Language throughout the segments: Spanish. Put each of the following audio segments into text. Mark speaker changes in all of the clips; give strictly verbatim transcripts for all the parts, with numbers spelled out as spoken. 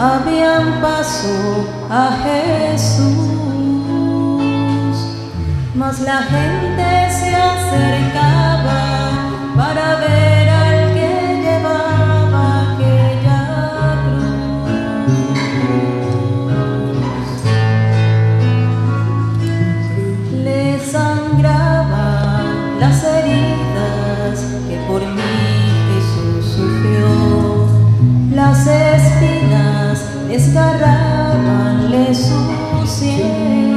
Speaker 1: abrían paso a Jesús, mas la gente se acercaba para ver al que llevaba aquella cruz. Le sangraban las heridas que por mí Jesús sufrió, las espinas desgarrabanle su sien,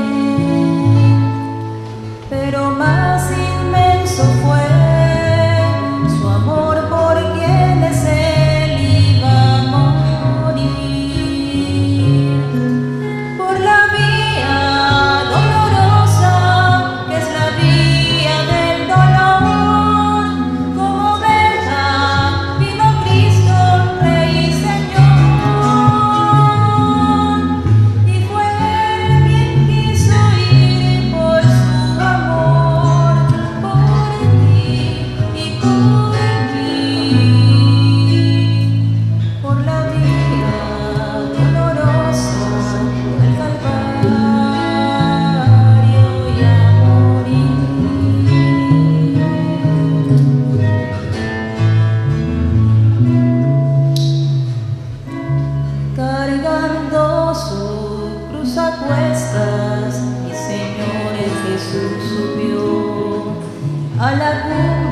Speaker 1: pero más inmenso fue su amor por quienes él iba a morir. Por la vía dolorosa, que es la vía del dolor, como oveja vino Cristo, Rey y Señor, y fue quien quiso ir por su amor, por ti y por mí. Por la vía dolorosa del Calvario y a morir. Cargando su cruz a cuestas, mi Señor Jesús subió a la cruz.